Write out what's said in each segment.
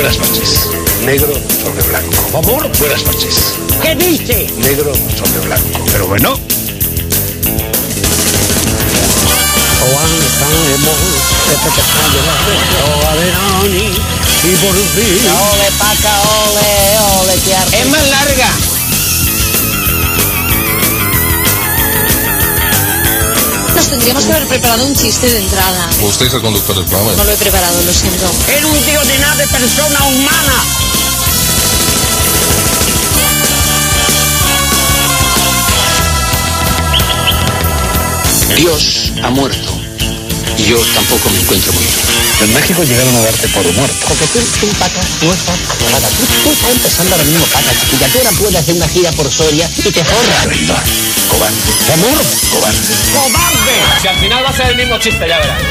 buenas noches. Negro sobre blanco. Amor, buenas noches. ¿Qué dice? Negro sobre blanco. Pero bueno. Y por fin. Ole, paca, ole, que arte. Es más larga. Nos tendríamos que haber preparado un chiste de entrada. Usted es el conductor del programa. No lo he preparado, lo siento. Era un tío de nada de persona humana. Dios ha muerto. Y yo tampoco me encuentro muy bien. En México llegaron a darte por muerto. Porque tú paca, no estás nada. Tú estás empezando ahora mismo, paca, chiquilla. Tú ahora puedes hacer una gira por Soria y te forras. Traidor. Cobarde. Amor. Cobarde. ¡Cobarde! Si al final va a ser el mismo chiste, ya verás.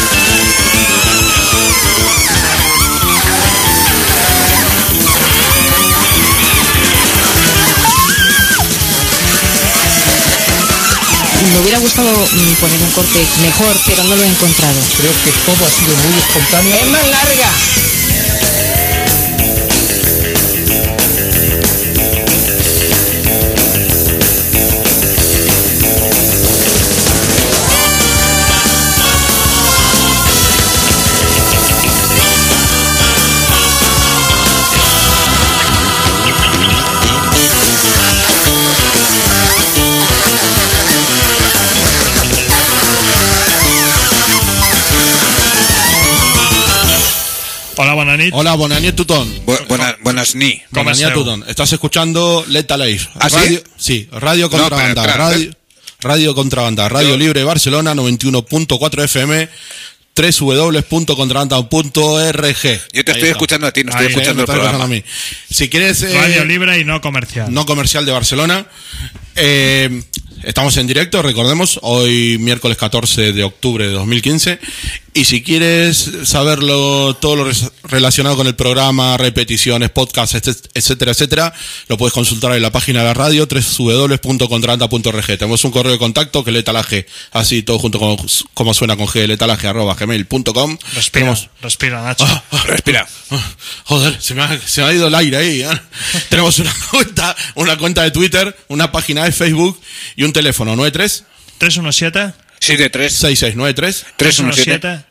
Me hubiera gustado poner un corte mejor, pero no lo he encontrado. Creo que todo ha sido muy espontáneo. Es más larga. Hola, bona nit. Hola, bona nit, tothom. Buenas ni. Bona nit, tothom. Estás escuchando Leta Live. ¿Ah, sí? Radio, sí, Radio Contrabanda. Radio Contrabanda. Radio Libre Barcelona, 91.4 FM, www.contrabanda.org. Yo te estoy escuchando a ti, no estoy escuchando el programa. A mí. Si quieres... Radio libre y no comercial. No comercial de Barcelona. Estamos en directo, recordemos, hoy miércoles 14 de octubre de 2015. Y si quieres saberlo, todo lo relacionado con el programa, repeticiones, podcasts, etcétera, etcétera, lo puedes consultar en la página de la radio, www.contrabanda.org. Tenemos un correo de contacto que letalaje, así todo junto con como suena con G, letalaje@gmail.com. Respira, Nacho. Respira. Joder, se me ha ido el aire ahí. Tenemos una cuenta de Twitter, una página de Facebook y un teléfono 93 317 73 6693 317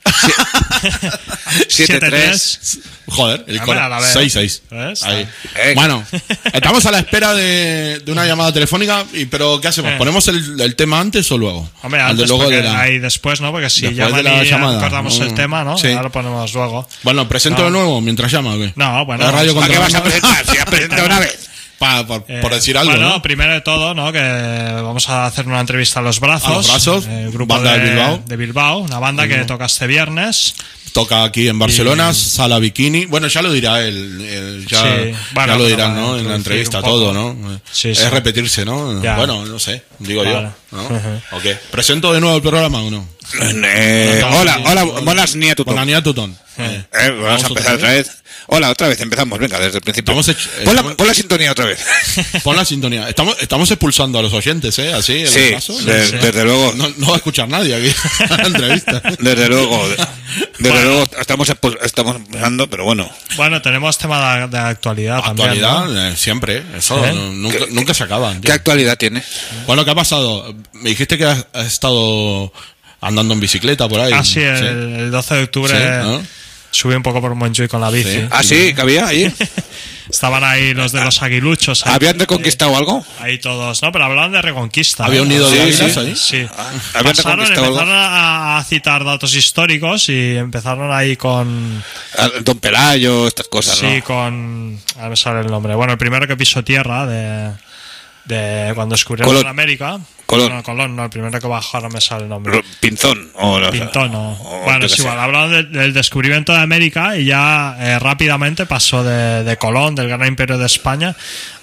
73. Joder, el Hombre, a la vez. 66. Ahí. Bueno, estamos a la espera de una llamada telefónica, pero ¿qué hacemos? ¿Ponemos el tema antes o luego? Hombre, antes, ahí después, ¿no? Porque si después llaman de la y llamada. acordamos el tema, ¿no? Sí. Ya lo ponemos luego. Bueno, presento de nuevo mientras llama, ¿o qué? No, bueno. La radio ¿A qué vas a Contrabanda. presentar? Si has presentado una vez. Por decir algo, bueno, ¿no? primero de todo, ¿no? Que vamos a hacer una entrevista a Los Brazos. A Los Brazos, el grupo banda de Bilbao, una banda que toca este viernes. Toca aquí en Barcelona, Sala Bikini. Bueno, ya lo dirá él. Ya, Sí. Bueno, ya lo pero dirán, para ¿no? En la introducir entrevista, un poco. todo, ¿no? Sí, es sí. repetirse, ¿no? Ya. Bueno, no sé, digo Vale. yo, ¿no? ¿O qué? ¿Presento de nuevo el programa o no? Hola, buenas ni a tu Con Ania Tutón. Vamos a empezar otra vez. Hola, otra vez, empezamos, venga, desde el principio. Pon la sintonía otra vez. Pon la sintonía. Estamos expulsando a los oyentes, ¿eh? Así, Sí, el caso. desde luego. No va a escuchar nadie aquí en la entrevista. Desde luego, estamos empezando, pero bueno. Bueno, tenemos tema de actualidad también. Actualidad, ¿no? Siempre. Eso nunca se acaban. ¿Qué actualidad tiene? Bueno, ¿qué ha pasado? Me dijiste que has estado andando en bicicleta por ahí. Ah, sí, el 12 de octubre Sí, ¿no? subí un poco por Montjuïc con la bici. Sí. Ah, sí, que había ahí. Estaban ahí los de los aguiluchos. Ahí, ¿Habían reconquistado algo? Ahí todos, ¿no? Pero hablaban de reconquista. ¿Había un nido de águilas ahí? Sí. ¿Habían Empezaron reconquistado algo? a citar datos históricos y empezaron ahí con... Don Pelayo, estas cosas, ¿no? Sí, con... A ver, me sale el nombre. Bueno, el primero que pisó tierra de cuando descubrieron Colón. América. Colón. No, Colón, no, el primero que bajó, ahora me sale el nombre. Pinzón. Pintón, no. o Bueno, yo es qué igual, sé. hablaron del descubrimiento de América y ya rápidamente pasó de Colón, del gran imperio de España,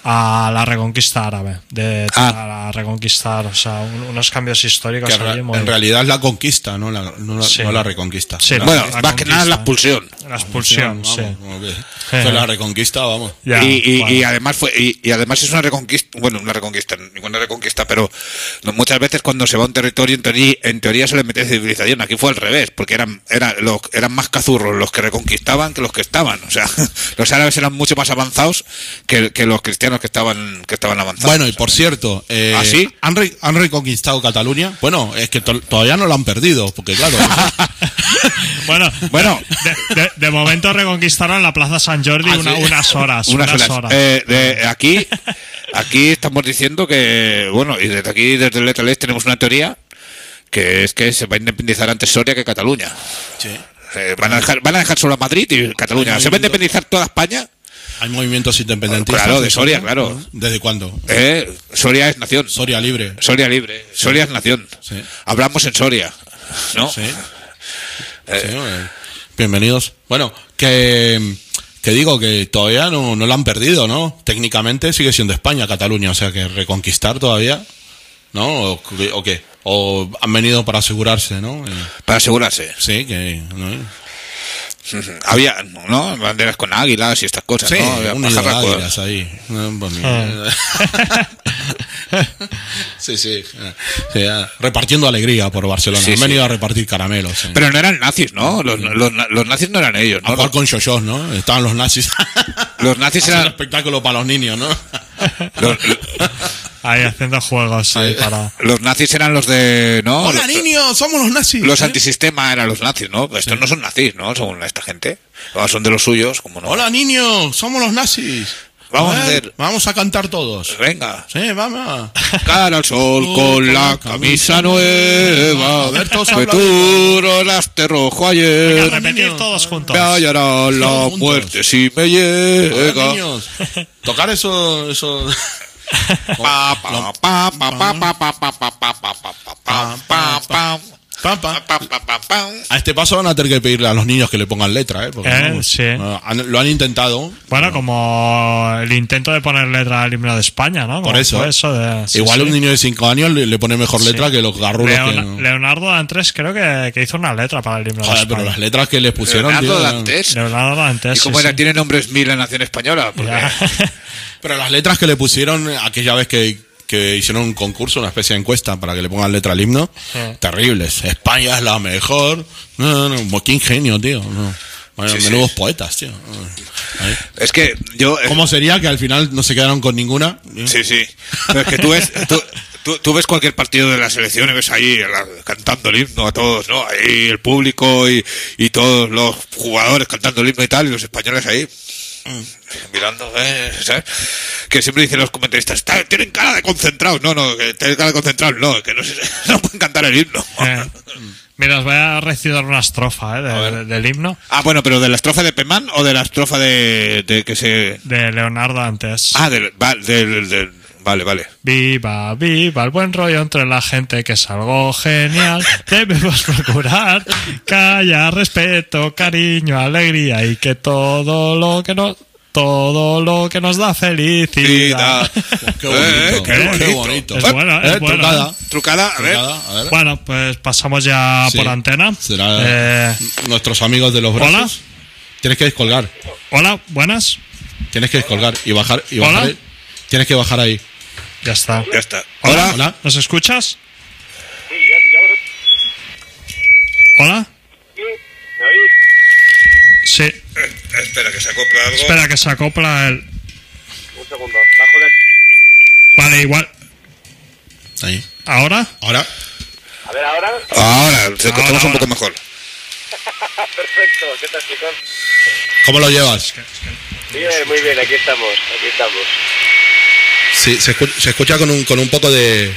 a la reconquista árabe, a la reconquistar, o sea, unos cambios históricos. En realidad es la conquista, no la reconquista. Sí, bueno, más que nada la expulsión. La expulsión, vamos, sí. Fue la reconquista, vamos. Ya, y además además es una reconquista, bueno, una reconquista, ninguna reconquista, pero muchas veces cuando se va a un territorio en teoría se le mete civilización. Aquí fue al revés, porque eran más cazurros los que reconquistaban que los que estaban. O sea, los árabes eran mucho más avanzados que los cristianos que estaban avanzados. Bueno, y por cierto, ¿sí? ¿han reconquistado Cataluña? Bueno, es que todavía no lo han perdido, porque claro. bueno, de momento reconquistaron la Plaza San Jordi unas horas. Aquí estamos diciendo que, bueno, y desde aquí, desde el Letalés, tenemos una teoría que es que se va a independizar antes Soria que Cataluña. Sí. Van a dejar solo a Madrid y Cataluña. ¿Se va a independizar toda España? Hay movimientos independentistas. Claro, de Soria, claro. ¿Desde cuándo? Soria es nación. Soria libre. Soria libre. Soria es nación. Sí. Hablamos en Soria, ¿no? Sí. Bienvenidos. Bueno, que digo que todavía no lo han perdido, ¿no? Técnicamente sigue siendo España, Cataluña, o sea que reconquistar todavía, ¿no? ¿O qué? ¿O han venido para asegurarse, ¿no? Para asegurarse. Sí, que... ¿no? Había, ¿no? Banderas con águilas y estas cosas, sí, ¿no? Había águilas ahí. Sí. Repartiendo alegría por Barcelona. Han venido a repartir caramelos. Sí. Pero no eran nazis, ¿no? Los nazis no eran ellos, ¿no? A jugar con shoshos, ¿no? Estaban los nazis. Los nazis eran... un espectáculo para los niños, ¿no? Ahí haciendo juegos. Sí, los nazis eran los de... ¿no? ¡Hola, niños! ¡Somos los nazis! Los antisistema eran los nazis, ¿no? Estos no son nazis, ¿no? Son esta gente. Son de los suyos, como no. ¡Hola, niños! ¡Somos los nazis! Vamos a cantar todos. Venga. Sí, vamos. Cara al sol con la camisa nueva. Futuro laste rojo ayer. Venga, repetir todos juntos. Me hallará la muerte si me llega. Hola, niños. Tocar eso. A este paso van a tener que pedirle a los niños que le pongan letra, porque sí. Lo han intentado. Bueno, como el intento de poner letra al himno de España, ¿no? Por eso. Igual un niño de 5 años le pone mejor letra que los garrulos Leonardo Dantes creo que hizo una letra para el himno de España. Pero las letras que le pusieron... Leonardo Dantes. ¿Y cómo era? ¿Tiene nombres 1000 en Nación Española? Pero las letras que le pusieron aquella vez que hicieron un concurso, una especie de encuesta para que le pongan letra al himno, terribles. España es la mejor. No, qué ingenio, tío. Menudos poetas, tío. Es que yo... ¿Cómo sería que al final no se quedaron con ninguna? Sí. Pero es que tú ves cualquier partido de la selección y ves ahí cantando el himno a todos, ¿no? Ahí el público y todos los jugadores cantando el himno y tal, y los españoles ahí mirando, ¿sabes? Que siempre dicen los comentaristas, tienen cara de concentrados. No, tienen cara de concentrados, no, que no pueden cantar el himno. Mira, os voy a recitar una estrofa del himno. Bueno, pero ¿de la estrofa de Pemán o de la estrofa de Leonardo Dantes? Vale. Viva el buen rollo entre la gente, que es algo genial. Debemos procurar que haya respeto, cariño, alegría y que todo lo que nos da felicidad. Qué bonito. Es buena. Trucada, a ver. Bueno, pues pasamos ya por antena. Será nuestros amigos de los brazos. Hola. Tienes que descolgar. Hola, buenas. Tienes que descolgar y bajar. Hola. Tienes que bajar ahí. Ya está. Hola. ¿Nos escuchas? Hola. ¿Me oís? Sí. Espera que se acopla algo. Espera que se acopla el... Un segundo. Bajo de... Vale, igual. Ahí. ¿Ahora? A ver, ¿ahora? Ahora, te escuchamos un poco mejor. Perfecto. ¿Qué tal, chicos? ¿Cómo lo llevas? Bien, muy bien. Aquí estamos. Sí, se escucha con un poco de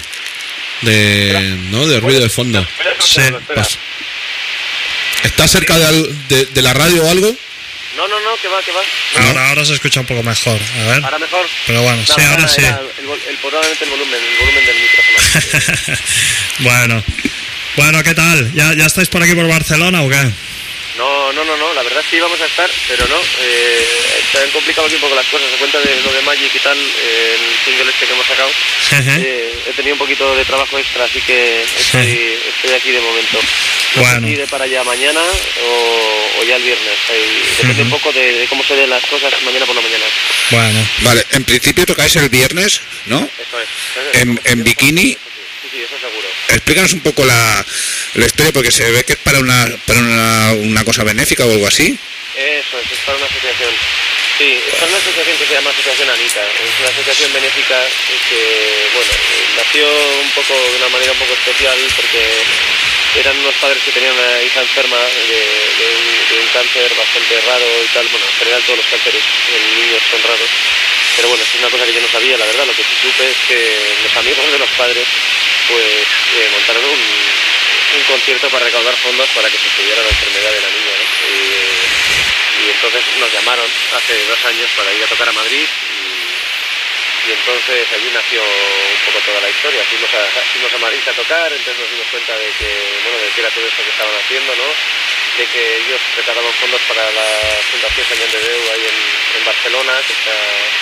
ruido de fondo. Sí. ¿Estás cerca de la radio o algo? No, que va. Ahora se escucha un poco mejor. A ver. ¿Ahora mejor? Pero bueno, sí, ahora sí. Probablemente el volumen del micrófono. Bueno, ¿qué tal? ¿Ya estáis por aquí por Barcelona o qué? No, la verdad es que íbamos a estar, pero no, se han complicado aquí un poco las cosas, a cuenta de lo de Magic y tal, el single este que hemos sacado, he tenido un poquito de trabajo extra, así que estoy aquí de momento. No sé si de para allá mañana o ya el viernes, depende un poco de cómo se den las cosas mañana por la mañana. Bueno. Vale, en principio tocáis el viernes, ¿no? Eso es. En Bikini. Sí, eso seguro. Explícanos un poco la historia, porque se ve que es para una cosa benéfica o algo así. Eso es para una asociación. Sí, es para una asociación que se llama Asociación Anita. Es una asociación benéfica que, bueno, nació un poco de una manera un poco especial porque eran unos padres que tenían una hija enferma de un cáncer bastante raro y tal. Bueno, en general todos los cánceres en niños son raros. Pero bueno, es una cosa que yo no sabía, la verdad. Lo que sí supe es que los amigos de los padres pues montaron un concierto para recaudar fondos para que se estudiara la enfermedad de la niña, ¿no? Y entonces nos llamaron hace 2 años para ir a tocar a Madrid y entonces allí nació un poco toda la historia. Fuimos a Madrid a tocar, entonces nos dimos cuenta de que era todo esto que estaban haciendo, ¿no? De que ellos recaudaban fondos para la Fundación Sant Joan de Déu ahí en Barcelona, que está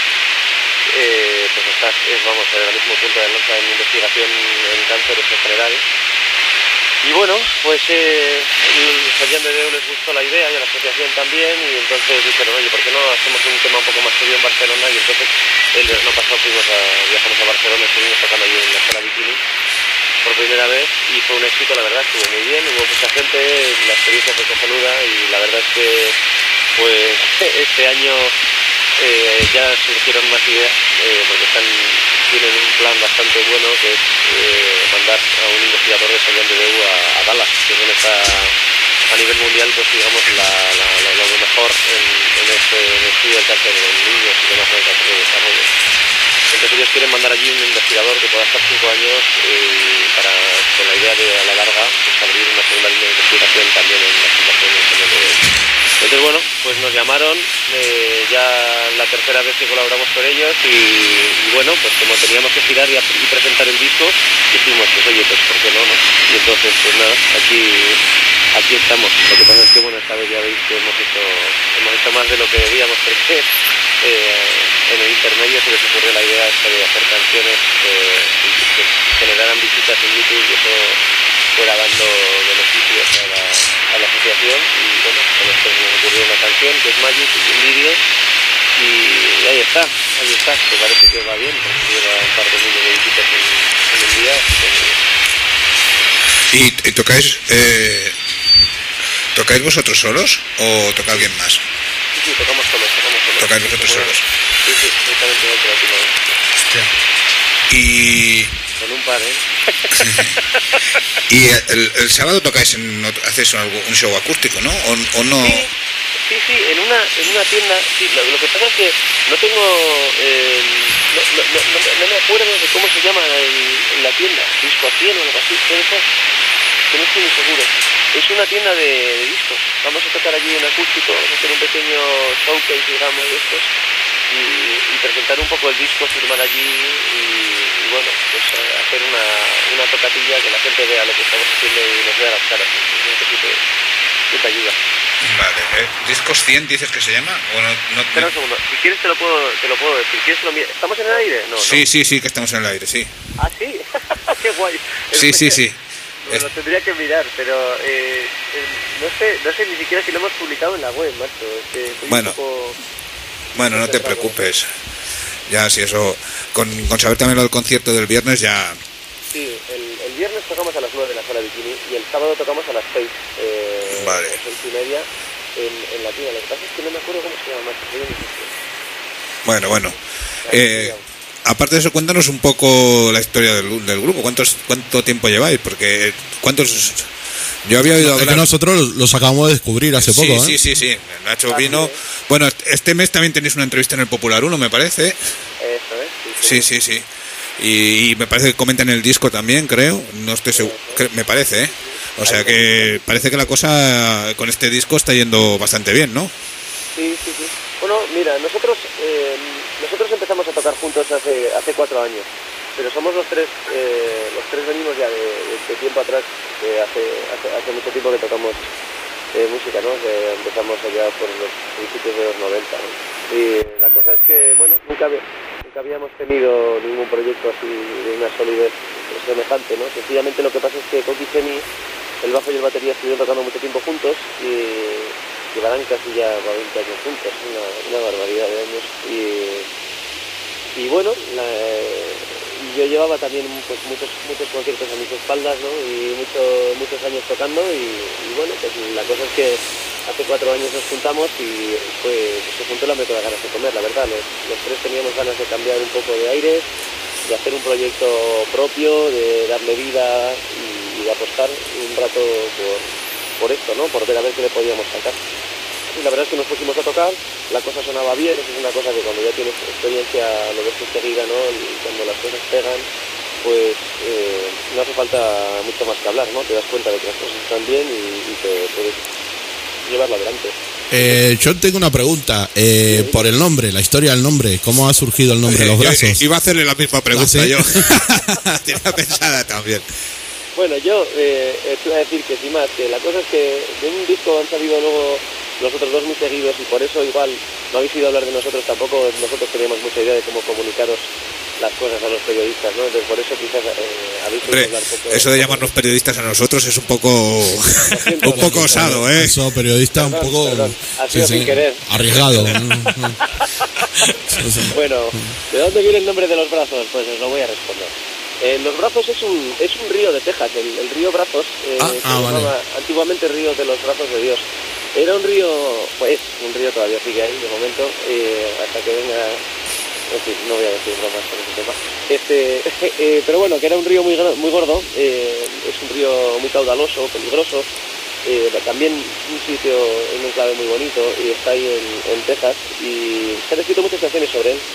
vamos, en el mismo punto de lanza en investigación en cánceres en general. Y bueno, pues Sant Joan de Déu les gustó la idea de la asociación también y entonces dijeron, oye, ¿por qué no hacemos un tema un poco más serio en Barcelona? Y entonces el verano pasado viajamos a Barcelona, estuvimos tocando allí en la sala Bikini por primera vez y fue un éxito, la verdad, estuvo muy bien, hubo mucha gente, la experiencia fue cojonuda y la verdad es que pues este año ya surgieron más ideas porque tienen un plan bastante bueno que es mandar a un investigador de Sant Joan de Déu a Dallas, que es donde está a nivel mundial, pues digamos lo mejor en el estudio del cáncer en niños y demás del cáncer de desarrollo. Entonces ellos quieren mandar allí un investigador que pueda estar 5 años con la idea de a la larga pues, abrir una segunda línea de investigación también en la Fundación de Sant Joan de Déu. Entonces bueno, pues nos llamaron ya la tercera vez que colaboramos con ellos y bueno, pues como teníamos que girar y presentar el disco, dijimos, pues oye, pues ¿por qué no? Y entonces pues nada, aquí estamos. Lo que pasa es que bueno, esta vez ya veis que hemos hecho más de lo que debíamos porque en el intermedio se les ocurrió la idea esta de hacer canciones que generaran visitas en YouTube y eso fuera dando beneficios a la asociación y bueno, con esto nos ocurrió una canción que es Magic y un vídeo y ahí está, que parece que va bien, porque lleva un par de miles de visitas en un día. ¿Y tocáis vosotros solos o toca alguien más? Sí, tocamos solos. ¿Tocáis vosotros solos? Sí, exactamente igual que la última vez. Hostia. Y... Con un par, Y el sábado tocáis, hacéis un show acústico, ¿no? ¿O no? Sí, en una tienda, sí, lo que pasa es que no tengo, no me acuerdo de cómo se llama la tienda, Disco 100 o algo así, que no estoy muy seguro. Es una tienda de discos, vamos a tocar allí en acústico, vamos a hacer un pequeño showcase, digamos, de estos, y presentar un poco el disco, firmar allí y bueno, pues hacer una tocatilla que la gente vea lo que estamos haciendo y nos vea las caras, que te ayuda. Vale, ¿Discos 100 dices que se llama? ¿O no? Espera un segundo, si quieres te lo puedo decir. ¿Quieres que ¿Estamos en el aire? No, sí, que estamos en el aire, sí. ¿Ah, sí? ¡Qué guay! Sí. Lo tendría que mirar, pero no sé ni siquiera si lo hemos publicado en la web, macho. Bueno, no te preocupes. Ya, si eso... Con saber también lo del concierto del viernes ya... Sí, el viernes tocamos a las 9 de la sala Bikini y el sábado tocamos a las 6. Vale. 6:30 en la tienda. Lo que pasa es que no me acuerdo cómo se llama. Bueno. Aparte de eso, cuéntanos un poco la historia del grupo. ¿Cuánto tiempo lleváis? Porque yo había oído hablar... Es que nosotros los acabamos de descubrir hace poco, ¿eh? Sí. Nacho vino... Bueno, este mes también tenéis una entrevista en el Popular 1, me parece. Eso es. Sí. Y me parece que comentan el disco también, creo. No estoy seguro. Me parece, ¿eh? O sea que parece que la cosa con este disco está yendo bastante bien, ¿no? Sí. Bueno, mira, nosotros empezamos a tocar juntos hace 4 años, pero somos los tres venimos ya de tiempo atrás, hace mucho tiempo que tocamos música, ¿no? Que empezamos allá por los principios de los 90, ¿no? Y la cosa es que, bueno, nunca habíamos tenido ningún proyecto así de una solidez semejante, ¿no? Sencillamente lo que pasa es que Coqui y Chemi, el bajo y el batería, estuvieron tocando mucho tiempo juntos y llevarán casi ya 20 años juntos, una barbaridad de años. Y bueno, yo llevaba también pues muchos conciertos a mis espaldas, ¿no? Y muchos años tocando y bueno, pues la cosa es que hace 4 años nos juntamos y se juntó el hambre con las ganas de comer, la verdad. Los tres teníamos ganas de cambiar un poco de aire, de hacer un proyecto propio, de darle vida y de apostar un rato por esto, ¿no? Por ver a ver qué le podíamos sacar. Y la verdad es que nos pusimos a tocar, la cosa sonaba bien, eso es una cosa que cuando ya tienes experiencia lo ves enseguida, ¿no? Y cuando las cosas pegan, pues no hace falta mucho más que hablar, ¿no? Te das cuenta de que las cosas están bien y te puedes llevarlo adelante. Yo tengo una pregunta, por el nombre, la historia del nombre, ¿cómo ha surgido el nombre de Los Brazos? Iba a hacerle la misma pregunta ¿sí? yo. Tenía pensada también. Bueno, yo te iba a decir que sin más, que la cosa es que de un disco han salido luego los otros dos muy seguidos y por eso igual no habéis ido a hablar de nosotros tampoco, nosotros teníamos mucha idea de cómo comunicaros las cosas a los periodistas, ¿no? Entonces por eso quizás habéis oído hablar poco. Eso de llamarnos periodistas a nosotros es un poco osado, ¿eh? Eso, periodista, Perdón, un poco ha sido sin querer. arriesgado. Bueno, ¿de dónde viene el nombre de Los Brazos? Pues os lo voy a responder. Los Brazos es un río de Texas, el río Brazos, se llamaba antiguamente Río de los Brazos de Dios. Era un río, pues un río todavía sigue ahí de momento, hasta que venga, en fin, no voy a decir bromas con ese tema. Pero bueno, que era un río muy gordo, es un río muy caudaloso, peligroso, también un sitio en un enclave muy bonito y está ahí en Texas y se han escrito muchas canciones sobre él.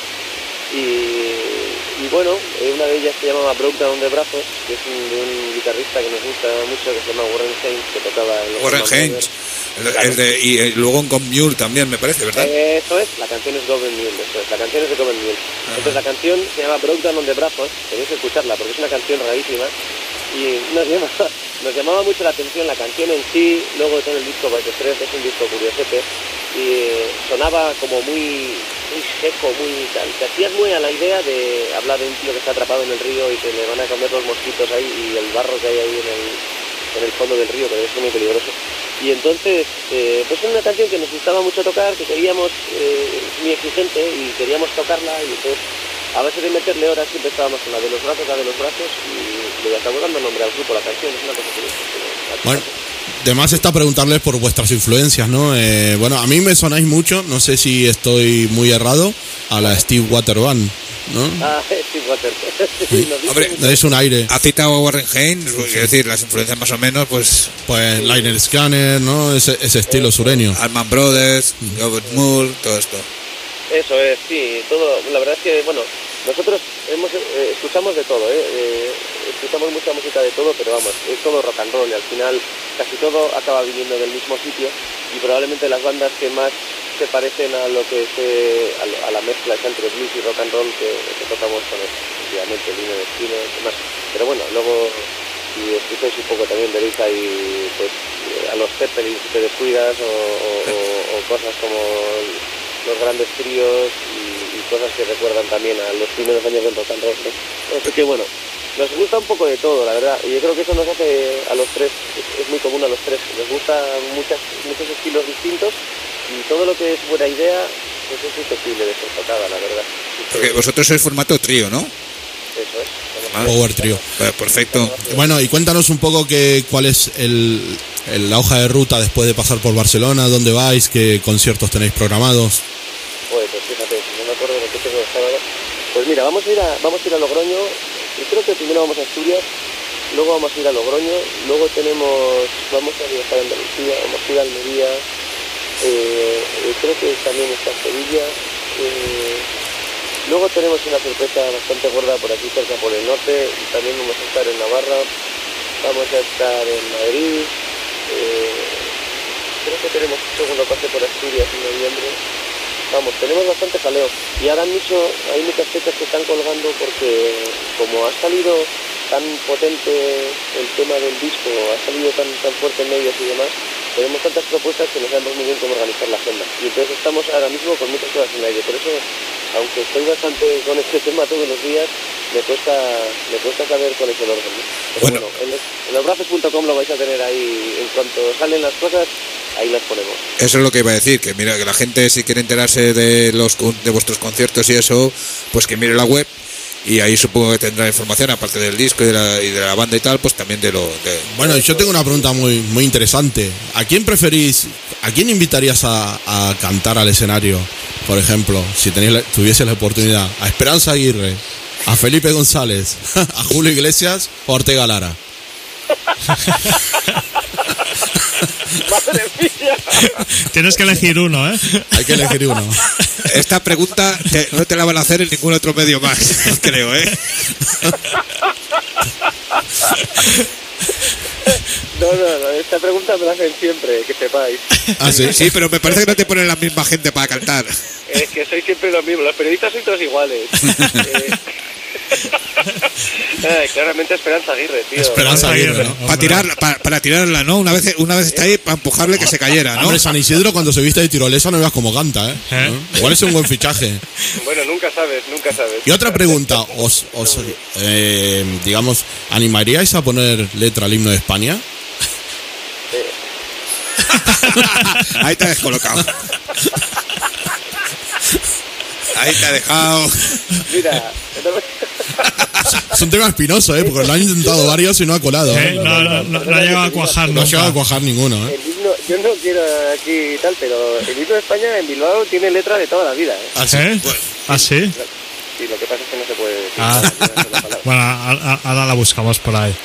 Y bueno, una de ellas se llamaba Breakdown de Brazos, que es de un guitarrista que nos gusta mucho, que se llama Warren Haynes, que tocaba en los Warren Haynes, y luego en Gone Mule también, me parece, ¿verdad? Eso es, la canción es Gone Mule, la canción es de Gone Mule. Entonces la canción se llama Breakdown de Brazos, tenéis que escucharla porque es una canción rarísima y nos llamaba mucho la atención la canción en sí. Luego todo el disco By the Thread es un disco curiosete y sonaba como muy seco, muy tal. Te hacías muy a la idea de hablar de un tío que está atrapado en el río y que le van a comer los mosquitos ahí y el barro que hay ahí en el fondo del río, que debe ser muy peligroso. Y entonces, pues es una canción que nos gustaba mucho tocar, que queríamos, muy exigente y queríamos tocarla y entonces a base de meterle horas siempre estábamos con la de los brazos y le acabó dando nombre al grupo, la canción, es una cosa curiosa. Bueno, además está preguntarles por vuestras influencias, ¿no? Bueno, a mí me sonáis mucho, no sé si estoy muy errado, a la Steve Water Band, ¿no? Steve Water. Sí. Hombre, es un aire. Ha citado a Warren Haynes, es decir, las influencias más o menos, pues Liner Scanner, ¿no? Ese estilo sureño. Allman Brothers, Robert Moore, todo esto. Eso es, sí, todo. La verdad es que, bueno, nosotros escuchamos de todo, escuchamos mucha música de todo, pero vamos, es todo rock and roll y al final casi todo acaba viniendo del mismo sitio y probablemente las bandas que más se parecen a lo que a la mezcla entre blues y rock and roll que tocamos con efectivamente Liner Skinner y demás. Pero bueno, luego si escucháis un poco también veréis ahí pues a los Zeppelin si te descuidas o cosas como los grandes tríos y cosas que recuerdan también a los primeros años del rock and roll, ¿no? Así que bueno, nos gusta un poco de todo, la verdad, y yo creo que eso nos hace a los tres, es muy común a los tres, nos gustan muchos estilos distintos y todo lo que es buena idea pues es susceptible de ser tocada, la verdad. Porque vosotros sois formato trío, ¿no? Eso es. Power Trio. Perfecto. Bueno, y cuéntanos un poco cuál es la hoja de ruta después de pasar por Barcelona, dónde vais, qué conciertos tenéis programados. Pues fíjate, no me acuerdo de lo que tengo el sábado. Pues mira, vamos a ir a Logroño. Yo creo que primero vamos a Asturias, luego vamos a ir a Logroño, luego vamos a viajar a Andalucía, vamos a ir a Almería, creo que también está Sevilla. Luego tenemos una sorpresa bastante gorda por aquí cerca, por el norte, y también vamos a estar en Navarra, vamos a estar en Madrid, creo que tenemos un segundo pase por Asturias en noviembre. Vamos, tenemos bastante jaleo y ahora mismo hay muchas fechas que están colgando porque como ha salido tan potente el tema del disco, ha salido tan fuerte en medios y demás, tenemos tantas propuestas que no sabemos muy bien cómo organizar la agenda. Y entonces estamos ahora mismo con muchas cosas en el aire. Por eso, aunque estoy bastante con este tema todos los días, me cuesta saber cuál es el orden, ¿no? Pero bueno, en losbrazos.com lo vais a tener ahí. En cuanto salen las cosas, ahí las ponemos. Eso es lo que iba a decir, que mira, que la gente, si quiere enterarse de vuestros conciertos y eso, pues que mire la web. Y ahí supongo que tendrá información, aparte del disco y de la banda y tal, pues también de lo... Bueno, yo tengo una pregunta muy interesante. ¿A quién invitarías a cantar al escenario, por ejemplo, si tuvieses la oportunidad? ¿A Esperanza Aguirre, a Felipe González, a Julio Iglesias o a Ortega Lara? ¡Madre mía! Tienes que elegir uno, ¿eh? Hay que elegir uno. Esta pregunta no te la van a hacer en ningún otro medio más, creo, ¿eh? No, esta pregunta me la hacen siempre, que sepáis. ¿Ah, sí? Sí, pero me parece que no te ponen la misma gente para cantar. Es que sois siempre los mismos, los periodistas sois todos iguales. Claramente Esperanza Aguirre, tío. Esperanza Aguirre, ¿no? Para tirarla, ¿no? Una vez está ahí para empujarle que se cayera, ¿no? Hombre, San Isidro cuando se viste de tirolesa no veas cómo canta, ¿eh? ¿No? Igual es un buen fichaje. Bueno, nunca sabes. Y otra pregunta, digamos, ¿animaríais a poner letra al himno de España? Ahí te has descolocado. Ahí te ha dejado. Mira, es un tema espinoso, porque lo han intentado varios y no ha colado. No ha llegado a cuajar No ha llegado a cuajar ninguno, el himno, yo no quiero aquí tal, pero el himno de España en Bilbao tiene letra de toda la vida, ¿eh? ¿Ah, sí? ¿Ah, sí? Sí, lo que pasa es que no se puede decir. Bueno, ahora la buscamos por ahí.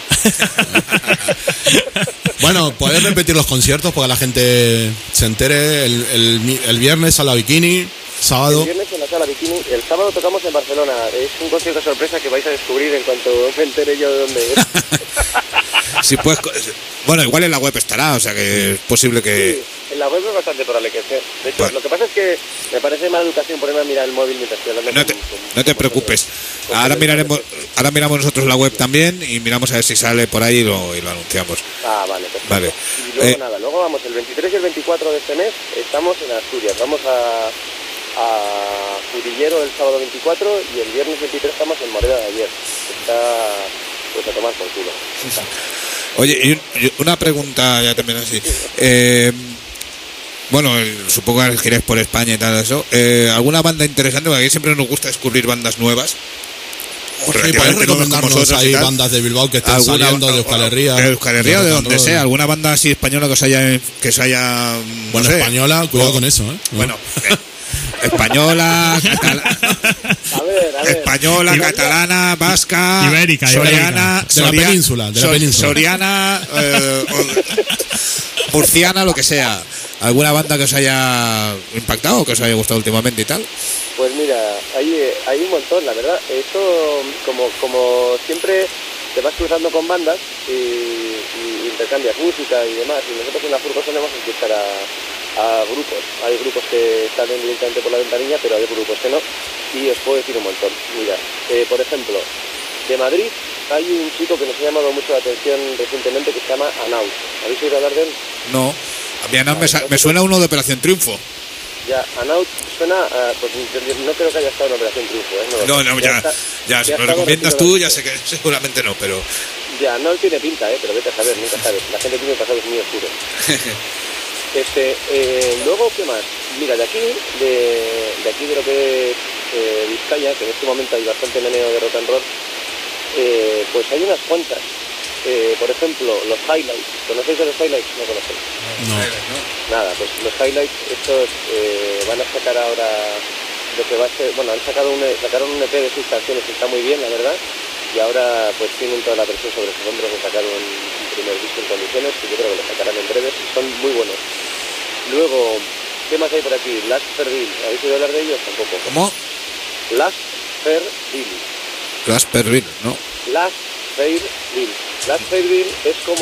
Bueno, podés repetir los conciertos para que la gente se entere. El viernes Sala Bikini, sábado. El viernes en la Sala Bikini, el sábado tocamos en Barcelona. Es un concierto sorpresa que vais a descubrir en cuanto me entere yo de dónde es. Si puedes, bueno, igual en la web estará, o sea que es posible que... Sí, en la web es bastante probable que esté. De hecho, lo que pasa es que me parece mala educación ponerme a mirar el móvil mientras estoy hablando. No te preocupes. Ahora miramos nosotros la web también y miramos a ver si sale por ahí y lo anunciamos. Ah, vale, perfecto. Vale. Y luego luego vamos, el 23 y el 24 de este mes estamos en Asturias. Vamos a Cudillero el sábado 24 y el viernes 23 estamos en Moreda de Ayer. Está pues a tomar por culo. Oye, y una pregunta ya también así. Bueno, supongo que giráis por España y tal eso. ¿Alguna banda interesante? Porque aquí siempre nos gusta descubrir bandas nuevas. Sí, podéis recomendarnos ahí bandas de Bilbao que estén saliendo, de Euskal Herria. De Euskal Herria o de donde sea. ¿Alguna banda así española que se haya bueno, española, cuidado con eso, ¿eh? Bueno, española, española, catalana, vasca, ibérica, soriana, de la península, soriana, murciana, lo que sea. ¿Alguna banda que os haya impactado o que os haya gustado últimamente y tal? Pues mira, hay un montón, la verdad. Esto, como siempre, te vas cruzando con bandas y intercambias música y demás. Y nosotros en la Furgo solemos escuchar a grupos. Hay grupos que salen directamente por la ventanilla, pero hay grupos que no. Y os puedo decir un montón. Mira, por ejemplo, de Madrid hay un chico que nos ha llamado mucho la atención recientemente que se llama Anaut. ¿Habéis oído hablar de él? No. A mí Anaut me suena uno de Operación Triunfo. Ya, Anaut suena, pues no creo que haya estado en Operación Triunfo, ¿eh? No, ya si me lo recomiendas tú, ya sé que seguramente no, pero... Ya, no tiene pinta, pero vete a saber, nunca sabes. La gente tiene pasados muy oscuros. Luego, ¿qué más? Mira, de aquí de lo que es Vizcaya, que en este momento hay bastante meneo de rock and roll, pues hay unas cuantas. Por ejemplo, los Highlights. ¿Conocéis a los Highlights? No conocéis. No. Nada, pues los Highlights, estos van a sacar ahora lo que va a ser, bueno, sacaron un EP de 6 canciones que está muy bien, la verdad, y ahora pues tienen toda la presión sobre sus hombros de sacar un primer disco en condiciones, que yo creo que lo sacarán en breves, y son muy buenos. Luego, ¿qué más hay por aquí? Last Fairville, ¿habéis oído hablar de ellos? Tampoco. ¿Cómo? Last Fairville. Last Fairville, ¿no? Last Fairville. Last Fairville es como...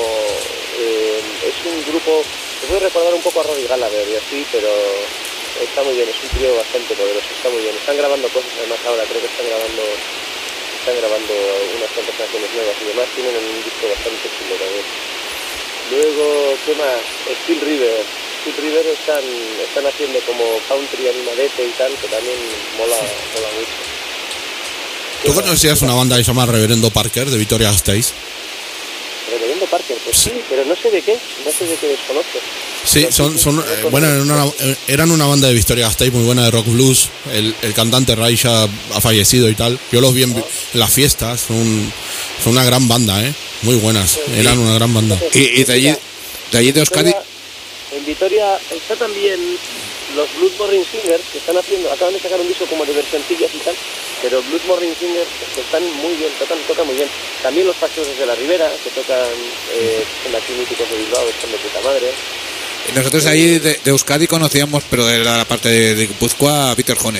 es un grupo... Te puede recordar un poco a Robbie Gallagher y así, pero está muy bien, es un trío bastante poderoso, está muy bien. Están grabando cosas además ahora, creo que están grabando unas cuantas canciones nuevas y demás, tienen un disco bastante chulo también. Luego, ¿qué más? Steel River. Steel River están haciendo como country animadete y tal, que también mola mucho. ¿Tú conocías una banda que se llama Reverendo Parker de Victoria Gasteiz? Reverendo Parker, pues sí, pero no sé de qué desconozco. Sí, bueno, eran una banda de Victoria Gasteiz muy buena de rock blues. El cantante Ray ya ha fallecido y tal. Yo los vi en las fiestas. Son una gran banda, muy buenas. Eran una gran banda. Y de allí de Euskadi. En Vitoria está también los Blues Morning Singers, que acaban de sacar un disco como de versioncillas y tal, pero Blues Morning Singers están muy bien, tocan muy bien. También los Pastores de la Ribera, que tocan en la Míticos de Bilbao, están de puta madre. Nosotros ahí de Euskadi conocíamos, pero de la parte de Guipúzcoa, a Peter Honey.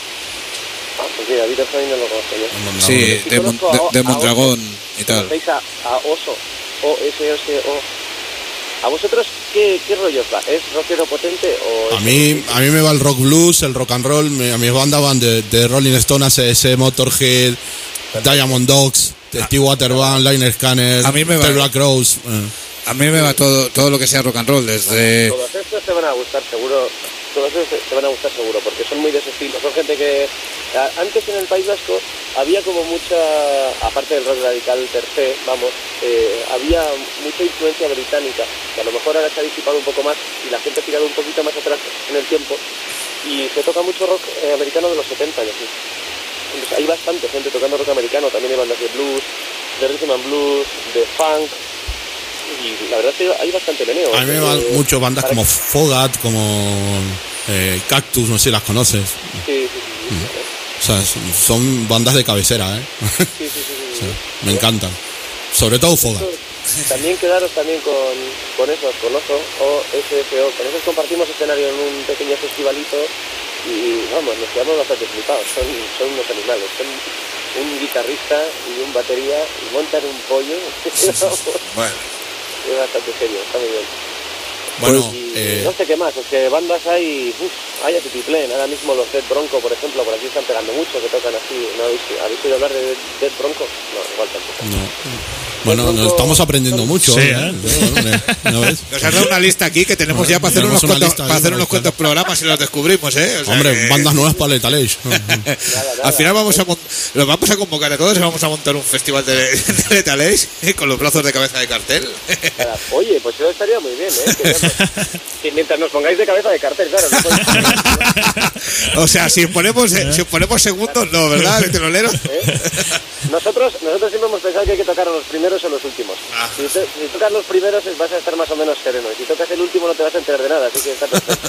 Pues sí, a Peter Honey no lo conozco yo. Sí, de Mondragón y tal. ¿Conocéis a Oso? O-S-O-S-O. ¿A vosotros qué rollos va? ¿Es rockero potente o...? A mí me va el rock blues, el rock and roll. A mis bandas van de Rolling Stone, ACDC, Motorhead, Diamond Dogs, Stillwater Band, Liner Scanner, The Black Rose. A mí me va todo lo que sea rock and roll, desde... Todos estos te van a gustar seguro, porque son muy de ese estilo. Son gente que... Antes en el País Vasco había como mucha, aparte del rock radical per se, había mucha influencia británica, que a lo mejor ahora se ha disipado un poco más y la gente ha tirado un poquito más atrás en el tiempo, y se toca mucho rock americano de los 70 y así. Entonces hay bastante gente tocando rock americano, también hay bandas de blues, de rhythm and blues, de funk, y la verdad es que hay bastante meneo. A mí me van muchas bandas como Fogat, como Cactus, no sé si las conoces. Sí. O sea, son bandas de cabecera, Sí. O sea, me encantan. Sobre todo Fogat. También quedaros también con esos, con Oso o SFO. Con esos compartimos escenario en un pequeño festivalito y vamos, nos quedamos bastante flipados. Son unos animales. Son un guitarrista y un batería y montan un pollo. Bueno. Es bastante serio, está muy bien. Bueno, no sé qué más, es que bandas hay a tutiplén. Ahora mismo los Dead Bronco, por ejemplo, por aquí están pegando mucho, que tocan así. ¿No habéis oído hablar de Dead Bronco? No, igual tampoco. No. Bueno, nos estamos aprendiendo mucho. Sí, ¿No ves? Nos has dado una lista aquí que tenemos ya para hacer unos cuantos programas y los descubrimos, O sea, hombre, bandas nuevas para Lethal Age. Al final los vamos a convocar a todos y vamos a montar un festival de Lethal Age con los brazos de cabeza de cartel. Oye, pues eso estaría muy bien, Que mientras nos pongáis de cabeza de cartel, claro. No o sea, si ponemos segundos, no, ¿verdad? ¿Veterolero? Nosotros siempre hemos pensado que hay que tocar a los primeros o los últimos. Si tocas los primeros vas a estar más o menos sereno, y si tocas el último no te vas a enterar de nada, así que está perfecto.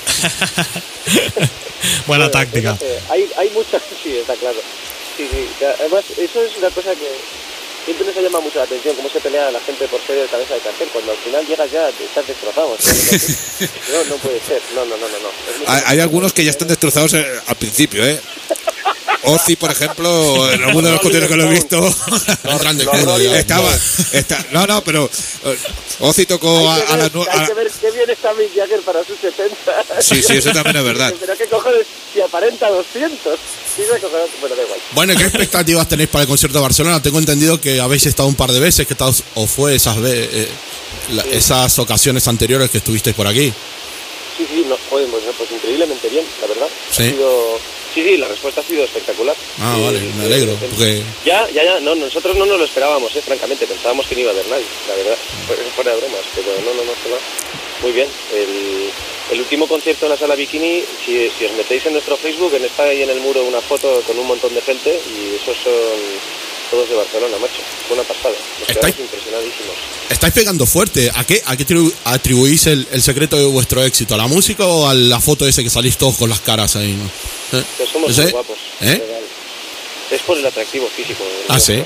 Buena táctica. Hay muchas, sí, está claro. Sí. Además, eso es una cosa que siempre nos ha llamado mucho la atención, cómo se pelea la gente por ser de cabeza de cartel, cuando al final llegas ya, estás destrozado. No puede ser, no. Hay algunos que ya están destrozados al principio, Ozzy, por ejemplo, en alguno de los conciertos que lo he visto, pero Ozzy tocó a las 9. Hay que ver qué bien está Mick Jagger para sus 70. Sí, eso también es verdad. Pero qué cojones, si aparenta 200. Bueno, da igual. Bueno, ¿qué expectativas tenéis para el concierto de Barcelona? Tengo entendido que habéis estado un par de veces, o fue esas ocasiones anteriores que estuvisteis por aquí. Sí, pues increíblemente bien, la verdad. Sí. Sí, la respuesta ha sido espectacular. Vale, me alegro. Porque... Ya, no, nosotros no nos lo esperábamos, francamente, pensábamos que no iba a haber nadie, la verdad, fuera de bromas, pero no. Muy bien, el último concierto en la Sala Bikini, si os metéis en nuestro Facebook, está ahí en el muro una foto con un montón de gente, y esos son todos de Barcelona, macho, fue una pasada, nos quedamos impresionadísimos. Estáis pegando fuerte. ¿A qué atribuís el secreto de vuestro éxito? ¿A la música o a la foto ese que salís todos con las caras ahí? ¿No? Que somos muy guapos. Es por el atractivo físico. ¿Sí?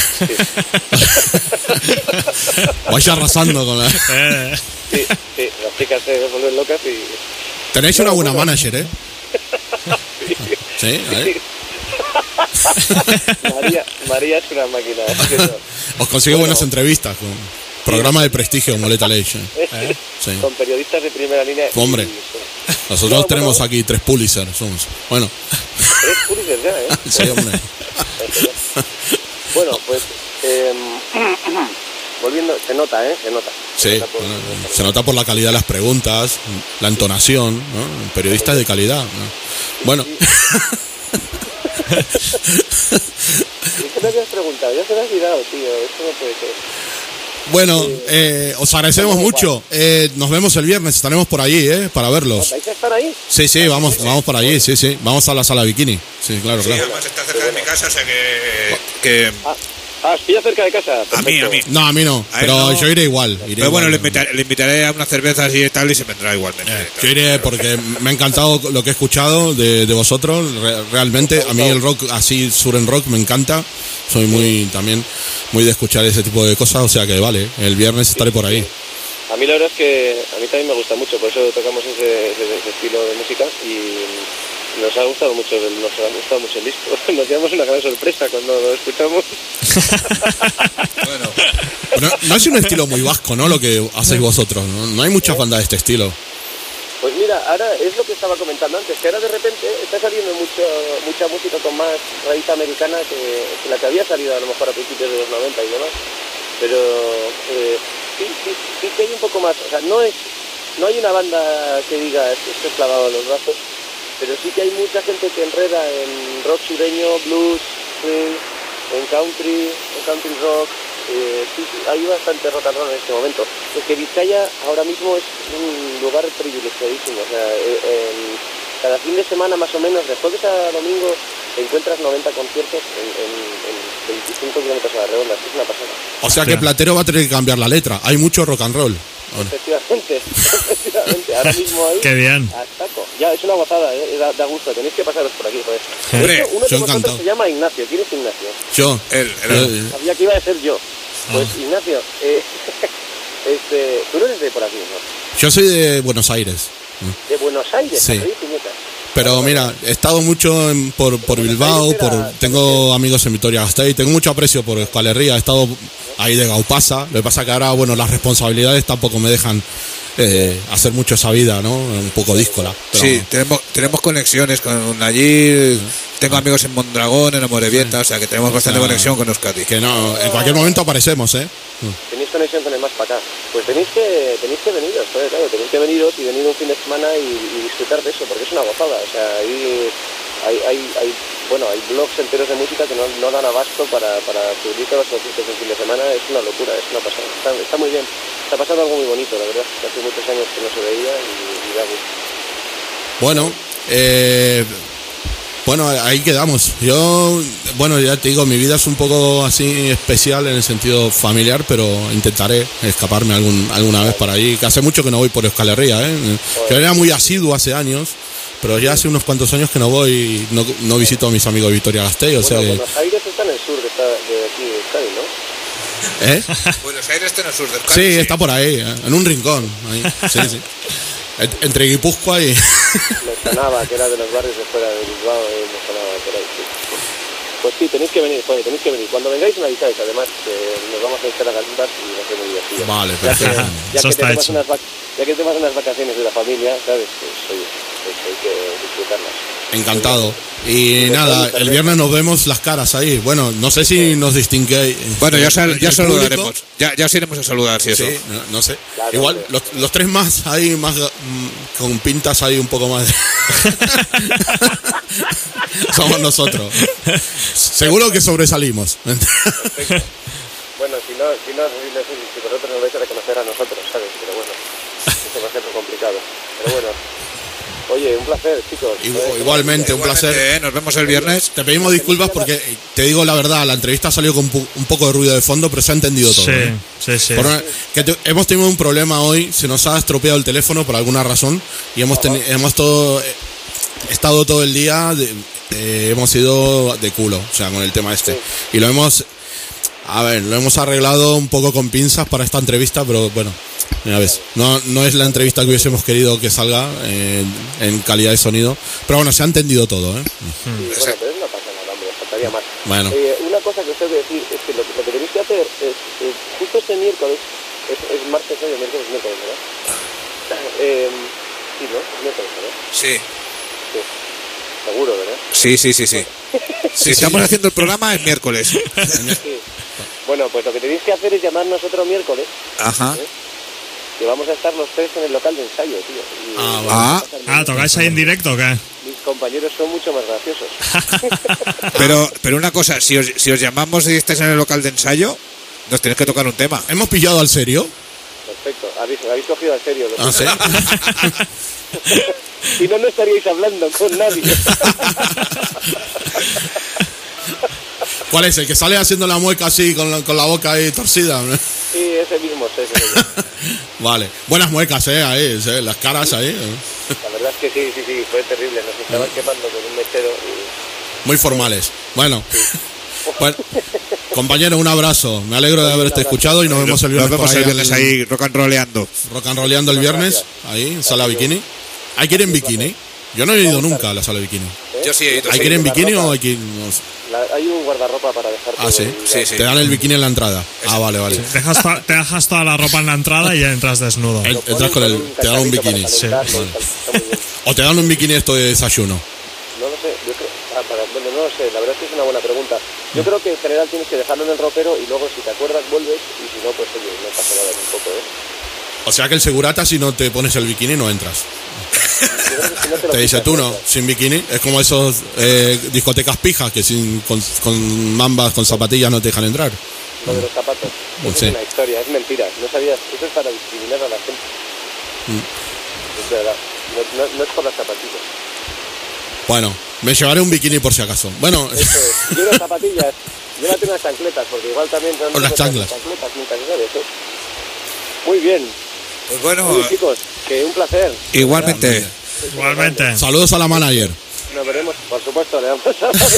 Vais arrasando con la... Sí, las chicas se vuelven locas y... Tenéis una buena manager, Sí, a ver. María es una máquina. Os consigue buenas entrevistas con programa de prestigio como Lethal Age. Sí. Con periodistas de primera línea. Hombre, nosotros tenemos aquí 3 Pulitzer. Bueno. 3 Pulitzer ya, Sí, hombre. Bueno, pues volviendo, se nota, se nota. Sí, se nota por la calidad de las preguntas, la entonación, ¿no? Periodistas de calidad, ¿no? Bueno. ¿Qué te habías preguntado? Ya se me ha olvidado, tío. Esto no puede ser. Bueno, os agradecemos mucho. Nos vemos el viernes, estaremos por allí, para verlos. ¿Vais a estar ahí? Sí, vamos por allí, sí. Vamos a la sala bikini. Sí, claro. Además está cerca de mi casa, o sea que... ¿Os pilla cerca de casa? A mí. No, a mí no, pero no. Yo iré igual. Pero bueno, le invitaré a unas cervezas y tal y se vendrá igualmente. Yo iré porque me ha encantado lo que he escuchado de vosotros. Realmente, a mí el rock, así, Suren Rock, me encanta. Soy muy de escuchar ese tipo de cosas, o sea que vale, el viernes estaré por ahí. A mí la verdad es que a mí también me gusta mucho, por eso tocamos ese estilo de música y nos ha gustado mucho el disco. Nos llevamos una gran sorpresa cuando lo escuchamos. Bueno, no es un estilo muy vasco, ¿no? Lo que hacéis vosotros, ¿no? No hay muchas bandas de este estilo. Pues mira, ahora es lo que estaba comentando antes, que ahora de repente está saliendo mucha música con más raíz americana que la que había salido a lo mejor a principios de los 90 y demás. Pero sí que hay un poco más, o sea, no hay una banda que diga esto es clavado en los brazos, pero sí que hay mucha gente que enreda en rock sureño, blues, swing, en country rock. Sí, hay bastante rock and roll en este momento. Es que Vizcaya ahora mismo es un lugar privilegiadísimo. O sea, cada fin de semana más o menos, de jueves a domingo, encuentras 90 conciertos en 25 kilómetros a la redonda. Es una pasada. O sea que Platero va a tener que cambiar la letra. Hay mucho rock and roll. Efectivamente. Ahora mismo ahí. Qué bien. A saco. Ya, es una gozada, da gusto. Tenéis que pasaros por aquí, joder. Hombre, uno de yo vosotros encantado. se llama Ignacio. ¿Quién es Ignacio? Yo. Él. Sabía que iba a ser yo. Pues Ignacio, tú no eres de por aquí, ¿no? Yo soy de Buenos Aires. ¿De Buenos Aires? Sí. Ahí, puñetas. Pero mira, he estado mucho por Bilbao, tengo amigos en Vitoria-Gasteiz, tengo mucho aprecio por Euskal Herria, he estado ahí de Gaupasa. Lo que pasa que ahora, bueno, las responsabilidades tampoco me dejan hacer mucho esa vida, ¿no? Un poco díscola. Pero... Sí, tenemos conexiones con allí. Tengo amigos en Mondragón, en Amorebieta, o sea que tenemos bastante conexión con Euskadi. Que no, en cualquier momento aparecemos, Tenéis conexión con el más para acá. Pues tenéis que veniros, joder, claro, tenéis que veniros y venir un fin de semana y disfrutar de eso, porque es una gozada. O sea, hay blogs enteros de música que no dan abasto para subir todos los conciertos en fin de semana. Es una locura, es una pasada. Está muy bien. Está pasando algo muy bonito, la verdad. Hace muchos años que no se veía y da gusto. Bueno, ahí quedamos. Yo, ya te digo, mi vida es un poco así especial en el sentido familiar, pero intentaré escaparme alguna vez para allí. Que hace mucho que no voy por Euskal Herria, Yo era muy asiduo hace años, pero ya hace unos cuantos años que no voy y no visito a mis amigos de Vitoria-Gasteiz. O sea, Buenos Aires está en el sur de aquí de Euskadi, ¿no? Buenos Aires está en el sur de Euskadi. Sí, está por ahí, en un rincón. Ahí. Sí. Entre Guipúzcoa y... Me sonaba que era de los barrios de fuera de Bilbao, me sonaba por ahí, sí. Pues sí, tenéis que venir, Cuando vengáis me avisáis, además, que nos vamos a echar a Galimbas y va a ser muy divertido. Vale, perfecto. Ya que te vas unas vacaciones de la familia, ¿sabes? Pues oye, hay que disfrutarlas. Encantado. Y nada, el viernes nos vemos las caras ahí. Bueno, no sé si nos distinguéis. Bueno, ya saludaremos. Ya os iremos a saludar, si eso. Sí, no sé. Claro, igual, los tres más ahí, más con pintas ahí un poco más. Somos nosotros. Seguro que sobresalimos. Perfecto. Bueno, si vosotros nos vais a reconocer a nosotros, ¿sabes? Pero bueno, eso va a ser complicado. Pero bueno. Oye, un placer, chicos. Igualmente, un placer. Nos vemos el viernes. Te pedimos disculpas porque, te digo la verdad, la entrevista salió con un poco de ruido de fondo, pero se ha entendido todo. Sí. Hemos tenido un problema hoy, se nos ha estropeado el teléfono por alguna razón y hemos estado todo el día, hemos ido de culo, o sea, con el tema este. Sí. Y lo hemos arreglado un poco con pinzas para esta entrevista, pero bueno, mira, ves, no es la entrevista que hubiésemos querido que salga en calidad de sonido, pero bueno, se ha entendido todo, Sí, bueno, pero no pasa nada, hombre, faltaría más. Bueno. Una cosa que os tengo que decir es que lo que tenéis que hacer es justo este miércoles, es martes, miércoles, ¿verdad? Sí, ¿no? Es miércoles, ¿verdad? Sí. Seguro, ¿verdad? Sí. Si estamos haciendo el programa es miércoles. Sí. Bueno, pues lo que tenéis que hacer es llamarnos otro miércoles. Ajá. Que vamos a estar los tres en el local de ensayo, tío. ¿Tocáis ahí en directo o qué? Mis compañeros son mucho más graciosos. Pero una cosa, si os llamamos y estáis en el local de ensayo, nos tenéis que tocar un tema. ¿Hemos pillado al serio? Perfecto, habéis cogido al serio. ¿Sí? Si no, no estaríais hablando con nadie. ¿Cuál es? ¿El que sale haciendo la mueca así, con la boca ahí torcida? Sí, ese mismo. Vale. Buenas muecas, ahí, las caras ahí. La verdad es que sí, fue terrible. Nos estaban quemando con un mechero. Muy formales. Bueno. Bueno, compañero, un abrazo. Me alegro de haberte escuchado y nos vemos el viernes. Nos vemos el viernes ahí rock and rolleando. Rock and rolleando el viernes, ahí, en Sala Bikini. ¿Hay que ir en bikini? Yo no he ido nunca a la Sala Bikini. Yo sí he ido. ¿Hay que ir en bikini o hay que ir...? Hay un guardarropa para dejar todo. ¿sí? Te dan el bikini en la entrada. Vale. Sí. Te dejas toda la ropa en la entrada y ya entras desnudo. Entras te dan un bikini. Sí. ¿O te dan un bikini esto de desayuno? No lo sé, yo creo... Bueno, no lo sé, la verdad es que es una buena pregunta. Yo creo que en general tienes que dejarlo en el ropero y luego si te acuerdas vuelves y si no, pues oye, no pasa nada tampoco, O sea que el segurata, si no te pones el bikini, no entras. Si no te dice tú no, sin bikini. Es como esos discotecas pijas que con mambas, con zapatillas no te dejan entrar. Lo de los zapatos. Es una historia, es mentira. No sabías, eso es para discriminar a la gente. Es verdad, no es por las zapatillas. Bueno, me llevaré un bikini por si acaso. Bueno. Eso es. Yo las zapatillas, llévate unas chancletas, porque igual también... O las chanclas. Nunca se sabe eso. Muy bien. Pues bueno... Oye, chicos, que un placer. Igualmente. Igualmente. Saludos a la manager. Nos veremos, por supuesto, le damos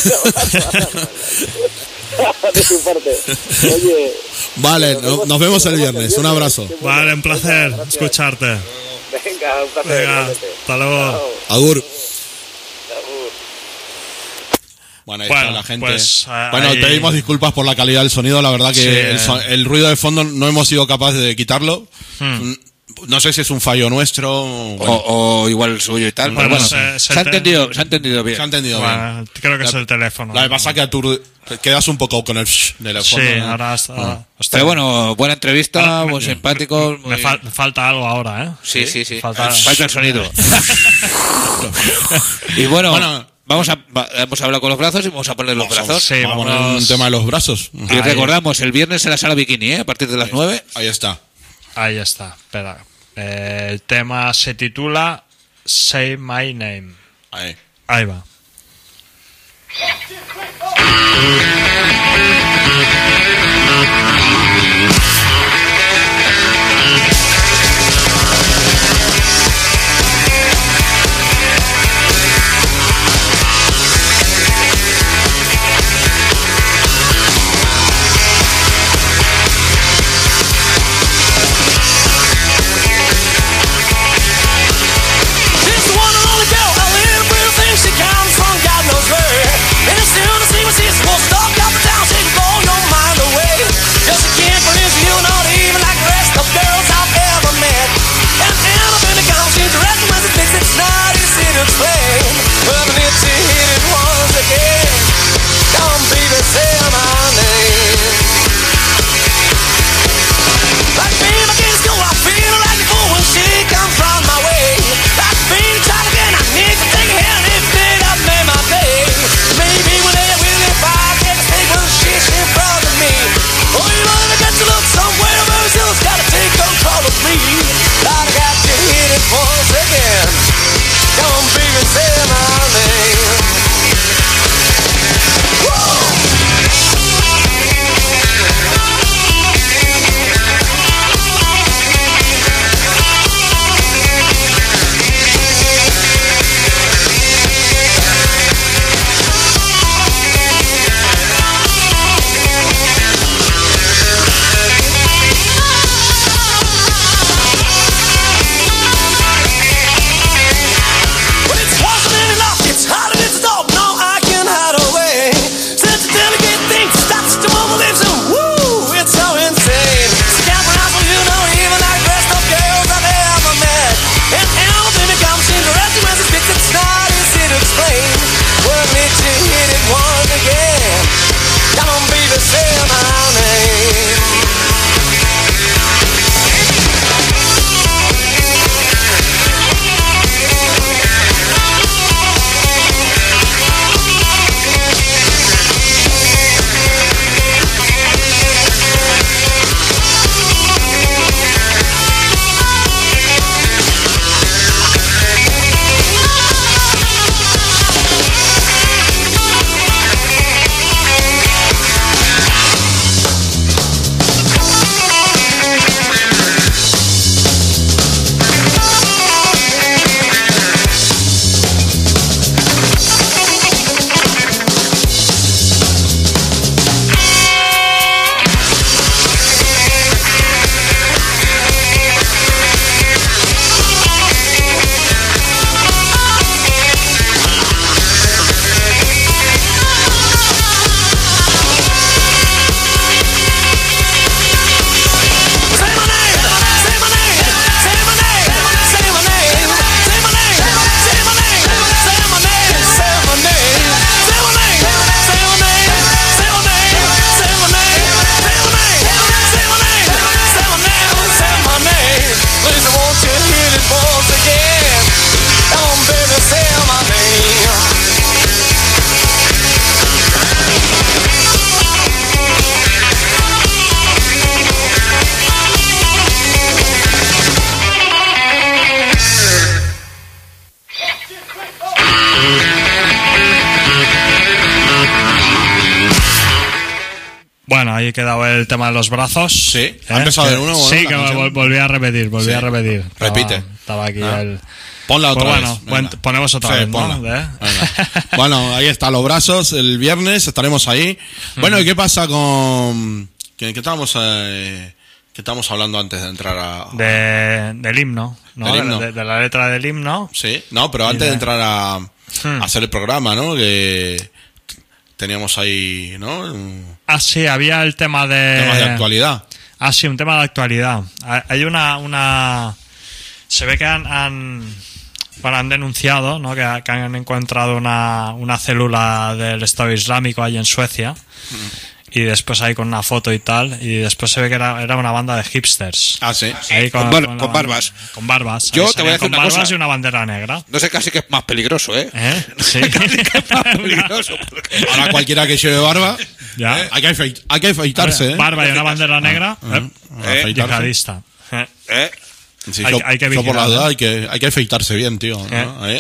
a de su parte. Oye... Vale, nos vemos el viernes. Un abrazo. Vale, un placer escucharte. Venga, un placer. Venga, hasta luego. Agur. Bueno, ahí está la gente. Pues, bueno, pedimos disculpas por la calidad del sonido. La verdad que el ruido de fondo no hemos sido capaces de quitarlo. No sé si es un fallo nuestro o igual el suyo y tal. Pero bueno, se ha entendido bien. Se ha entendido bien. Creo que es el teléfono. La que pasa es que tú quedas un poco con el de la fondo. Sí, ahora está. Pero bueno, buena entrevista, muy simpático. Me falta algo ahora, Sí. Falta el sonido. Y bueno, hemos hablado con los brazos y vamos a poner los brazos. Sí, vamos a poner un tema de los brazos. Y recordamos, el viernes en la Sala Bikini, a partir de las 9. Ahí está. Espera. El tema se titula Say My Name. Ahí va. She comes from God knows where, and as soon as he was his, well, stop. bueno, ahí quedado el tema de los brazos. Sí, ha empezado de nuevo. Sí, que volví a repetir, a repetir. Repite. Estaba aquí el... Ponla otra pues bueno, vez. ponemos otra vez, ponla. ¿no? Bueno, ahí está, los brazos, el viernes estaremos ahí. Bueno, ¿y qué pasa con... ¿Qué estábamos hablando antes de entrar a... Del himno, ¿no? Del himno. De la letra del himno. Sí, no, pero antes de entrar a hacer el programa, ¿no? Que teníamos ahí, ¿no? Ah, sí, había el tema de... Temas de actualidad. Ah, sí, un tema de actualidad. Hay una... Se ve que han denunciado, ¿no? Que han encontrado una célula del Estado Islámico ahí en Suecia. Y después ahí con una foto y tal. Y después se ve que era una banda de hipsters. Ah, sí. Ahí Con barbas. Con barbas. Yo Ahí te voy a decir con una barbas cosa. y una bandera negra. No sé casi que es más peligroso, ¿eh? Sí. Casi que es más peligroso. Porque... Ahora cualquiera que lleve barba, Ya. hay que afeitarse, ¿eh? Barba y una bandera negra. Afeitarse. Yihadista. Sí, Hay que yo por la vigilar, duda ¿eh? hay que afeitarse bien, tío, ¿no? Ahí.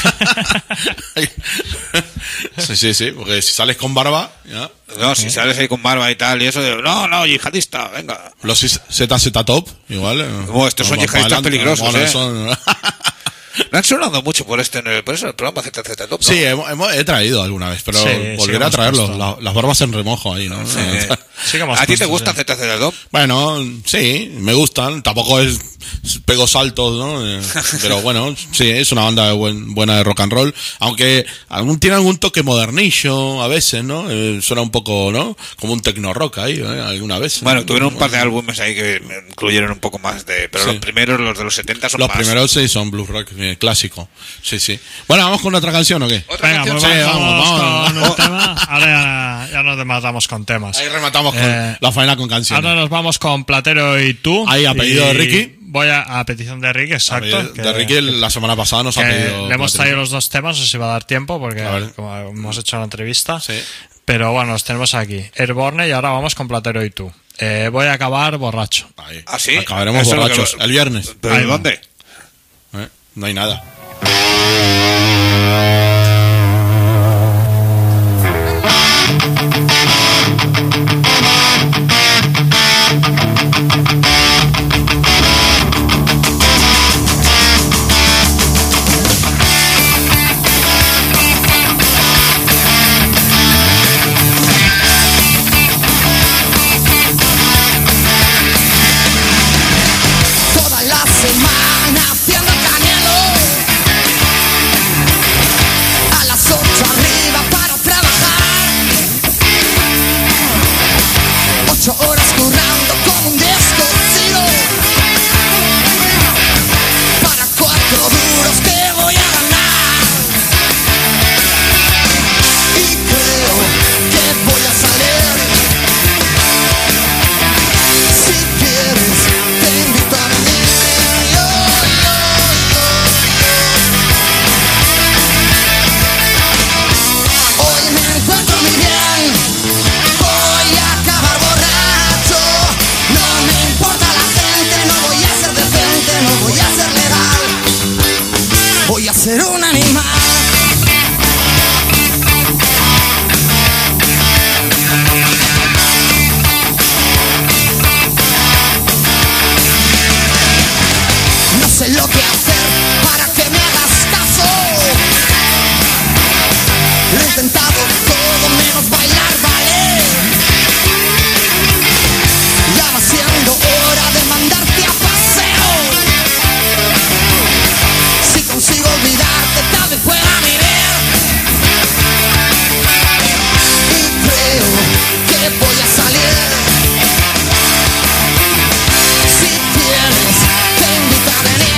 Sí, porque si sales con barba, ¿ya? No, si sales ahí con barba y tal, y eso de... No, yihadista, venga. Los ZZ Top, igual. Estos son yihadistas peligrosos, bueno, ¿eh? son... Me han sonado mucho por eso el programa ZZ Top, ¿no? Sí, he traído alguna vez, pero Sí, volveré a traerlo. Las barbas en remojo ahí, ¿no? Sí que hemos ¿A ti te puesto, gusta ZZ Top? Bueno, sí, me gustan. Tampoco es pego saltos, ¿no? Pero bueno, sí, es una banda buena de rock and roll. Aunque tiene algún toque modernillo a veces, ¿no? Suena un poco, ¿no? Como un techno rock ahí, alguna vez. Bueno, tuvieron un par de álbumes ahí que incluyeron un poco más de... Pero Sí. los primeros, los de los 70 son Los más... primeros sí son blues rock clásico. Sí. Bueno, ¿vamos con otra canción o qué? ¿Otra Venga, canción? pues Sí, vamos con vamos. un tema. Ahora ya nos matamos con temas. Ahí rematamos con la faena con canciones. Ahora nos vamos con Platero y tú. Ahí, a pedido de Y Ricky. Voy a petición de Ricky, exacto. De Ricky la semana pasada nos ha que pedido... le hemos Platero. traído los dos temas, no sé si va a dar tiempo, porque A ver. como hemos hecho la entrevista. Sí. Pero bueno, los tenemos aquí. Airborne y ahora vamos con Platero y tú. Voy a acabar borracho. Ahí. ¿Ah, sí? Acabaremos Eso es lo borrachos. que- El viernes. ¿Pero Ahí de va. dónde? No hay nada. Toda la semana haciendo canelo, a las 8 arriba para trabajar, 8 horas currando como un descosido, para 4 duros que voy a ganar, y creo que voy a salir. Si quieres te invito a venir. Hoy me encuentro muy bien, voy a acabar borracho. No me importa la gente, no voy a ser decente, no voy a ser legal. Voy a ser un animal. No sé lo que hacer para que me hagas caso. Lo he intentado todo menos bailar ballet. Ya va siendo hora de mandarte a paseo. Si consigo olvidarte tal vez pueda vivir. Y creo que voy a salir. Si quieres te invito a venir.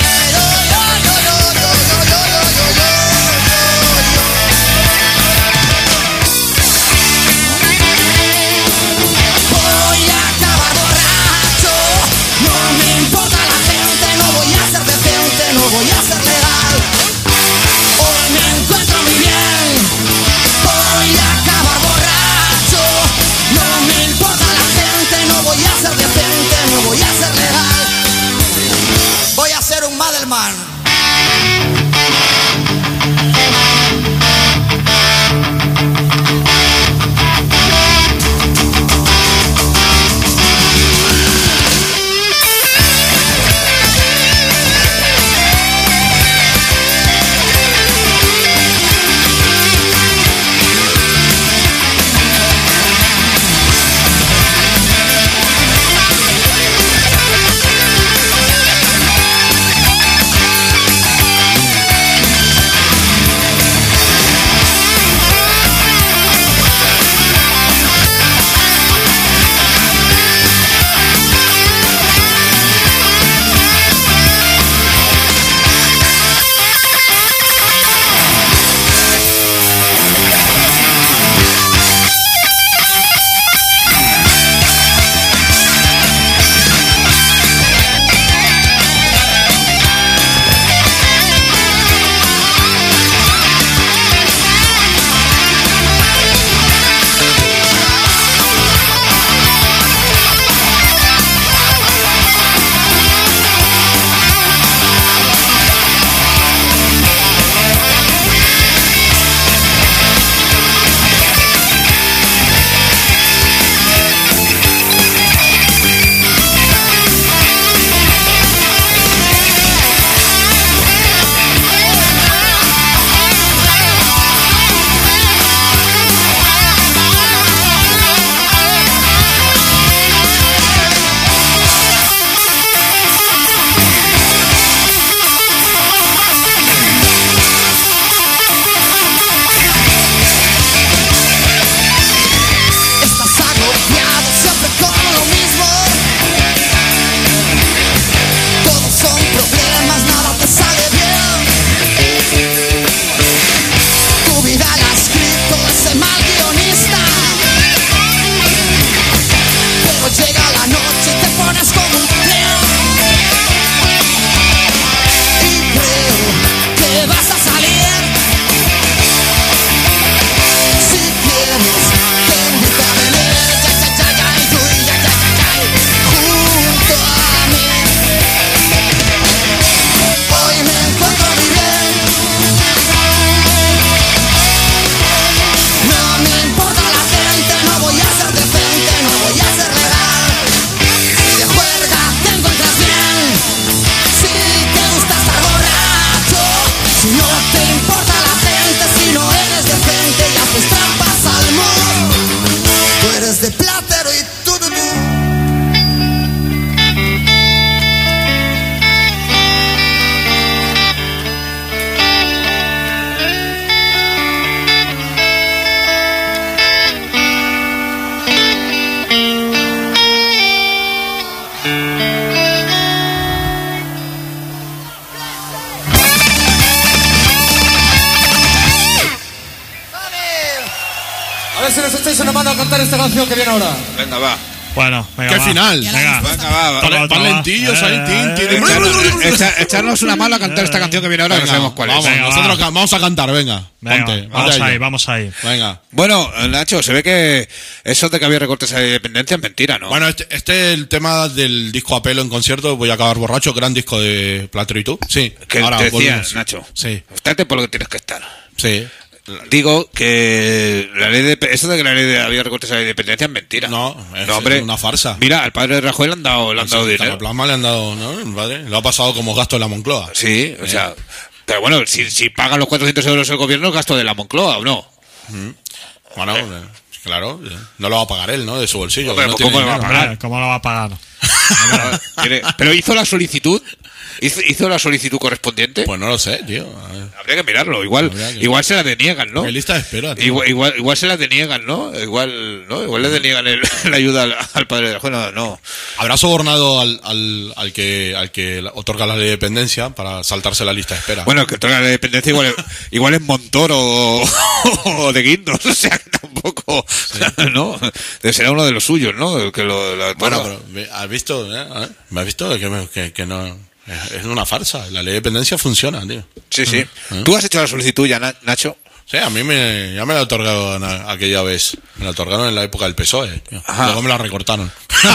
ver si nos estáis animando a cantar esta canción que viene ahora. Venga, va. Bueno, venga, ¿Qué va. final? Venga. Venga, va. Van lentillos ahí, Echarnos una mano a cantar esta canción que viene ahora, que no sabemos cuál es. Vamos, Venga, nosotros va. vamos a cantar, venga. Venga, Ponte, vamos ponte ahí, ello. vamos ahí. Venga. Bueno, Nacho, se ve que eso de que había recortes de dependencia es mentira, ¿no? Bueno, este es el tema del disco a pelo en concierto. Voy a acabar borracho, gran disco de Platero y tú. Sí, que ahora te decía, volvemos. Nacho. Sí, Estate por lo que tienes que estar. sí. Digo que la ley de eso de que la ley de había recortes de dependencia es mentira. No, es hombre, una farsa. Mira, al padre de Rajoy le han dado dinero. Caraplasma le han dado, ¿no? Vale, lo ha pasado como gasto de la Moncloa. Sí, o sea, pero bueno, si pagan los 400 euros el gobierno, es gasto de la Moncloa, ¿o no? Bueno, claro, no lo va a pagar él, ¿no? De su bolsillo. Hombre, que no pues, tiene ¿cómo lo va a dinero. pagar? Hombre, ¿cómo lo va a pagar? Pero hizo la solicitud. ¿Hizo la solicitud correspondiente? Pues no lo sé, tío. A ver. Habría que mirarlo. Igual se la deniegan, ¿no? Hay lista de espera, tío. Igual se la deniegan, ¿no? Igual le deniegan la ayuda al padre de Rajoy. No. ¿Habrá sobornado al que otorga la ley de dependencia para saltarse la lista de espera? Bueno, que toda la dependencia igual es Montoro o de Guindos, o sea, que tampoco, ¿no? Será uno de los suyos, ¿no? El que bueno, pero ¿has visto? ¿Me has visto? Que no... Es una farsa. La ley de dependencia funciona, tío. Sí. ¿Tú has hecho la solicitud ya, Nacho? Sí, a mí ya me la otorgaron aquella vez. Me la otorgaron en la época del PSOE. Tío. Luego me la recortaron.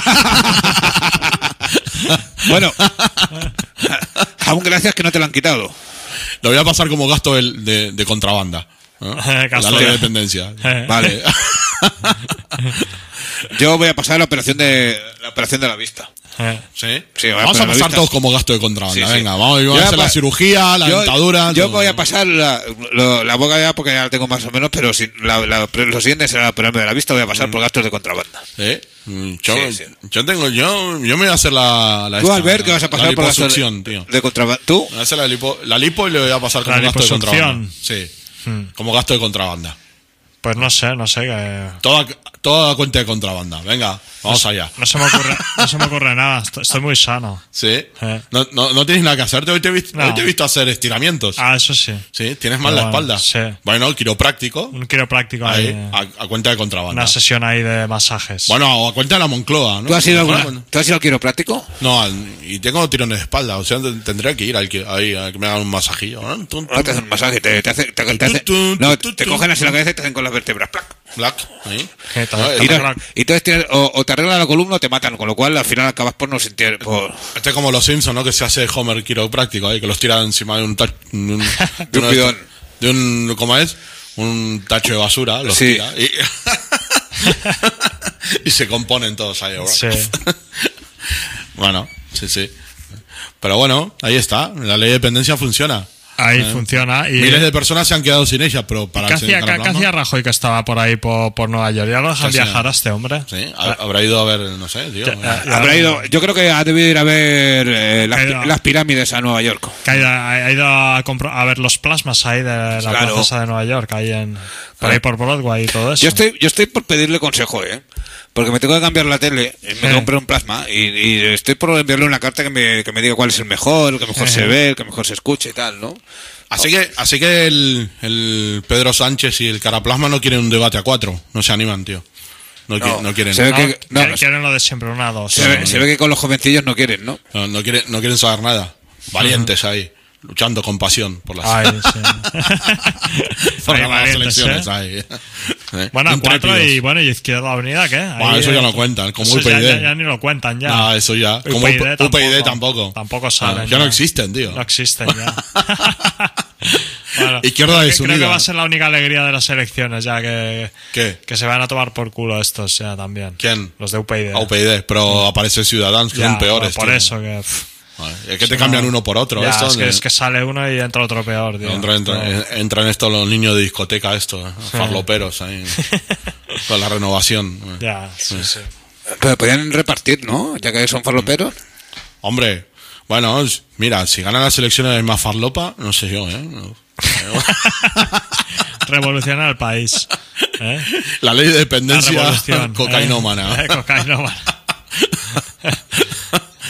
Bueno, aún gracias que no te la han quitado. Lo voy a pasar como gasto de contrabanda. ¿No? La ley de dependencia. Vale. Yo voy a pasar la operación de la vista. ¿Sí? Sí, vamos a pasar todos como gasto de contrabanda. Sí. Venga, vamos a hacer la cirugía, la dentadura. Yo todo. voy a pasar la boca ya porque ya la tengo más o menos, pero lo siguiente será operarme de la vista. Voy a pasar por gastos de contrabanda. ¿Sí? Sí. Yo me voy a hacer la Tú, Albert, que vas a pasar por gastos de contrabanda. ¿Tú? Me voy a hacer la lipo y le voy a pasar como gasto de contrabanda. Sí. Como gasto de contrabanda. Pues no sé que... Toda cuenta de contrabanda. Venga, vamos allá. No se me ocurre nada. Estoy muy sano. ¿Sí? No tienes nada que hacer. Hoy te he visto hacer estiramientos. Ah, eso sí. Sí, tienes mal la espalda. Sí. Bueno, quiropráctico. Un quiropráctico ahí. A cuenta de contrabanda. Una sesión ahí de masajes. Bueno, o a cuenta de la Moncloa, ¿no? ¿Tú has ido al quiropráctico? No, y tengo tirones de espalda. O sea, tendría que ir a que me hagan un masajillo. No te hacen un masaje, te cogen así la cabeza y te hacen con las vértebras. Black. Y entonces o te arreglan la columna o te matan, con lo cual al final acabas por no sentir. Este es como los Simpsons, ¿no? Que se hace Homer quiropráctico ahí, que los tiran encima de un bidón. ¿Cómo es? Un tacho de basura, los sí. tira y se componen todos ahí. Sí. Bueno, sí. Pero bueno, ahí está. La ley de dependencia funciona. Ahí funciona. Y miles de personas se han quedado sin ella, pero para ¿Qué hacía Rajoy que estaba por ahí por Nueva York? ¿Ya lo dejan viajar a este hombre? Sí, habrá ido a ver, no sé, tío. Habrá ido, yo creo que ha debido ir a ver las pirámides a Nueva York. Que ha ido a ver los plasmas ahí de la plaza de Nueva York, ahí ahí por Broadway y todo eso. Yo estoy por pedirle consejo, porque me tengo que cambiar la tele, me compré un plasma y estoy por enviarle una carta que me diga cuál es el mejor, que mejor se ve, el que mejor se escuche y tal, ¿no? Así que el Pedro Sánchez y el Caraplasma no quieren un debate a 4, no se animan, tío. No quieren. Quieren lo de siempre, una 2. Se ve que con los jovencillos no quieren, ¿no? No quieren saber nada. Valientes ahí, luchando con pasión por las, por las elecciones ahí. Bueno, a 4 y Izquierda Unida, ¿qué? Bueno, eso ya no cuentan, como UPyD. UPyD. Ya ni lo cuentan ya. No, eso ya. Como UPyD tampoco. Tampoco salen. Ya no existen, tío. No existen ya. Bueno, Izquierda Desunida. Creo que va a ser la única alegría de las elecciones ya que se van a tomar por culo estos ya también. ¿Quién? Los de UPyD. UPyD, pero aparece Ciudadanos que son peores. Por eso que... Es que te cambian uno por otro. Ya, es que sale uno y entra otro peor, tío. Entran estos los niños de discoteca, farloperos ahí. Con la renovación. Ya, sí. Pero podrían repartir, ¿no? Ya que son farloperos. Hombre, bueno, mira, si ganan las elecciones hay más farlopa, no sé yo, Revolucionar el país. La ley de dependencia cocainómana. Cocainómana.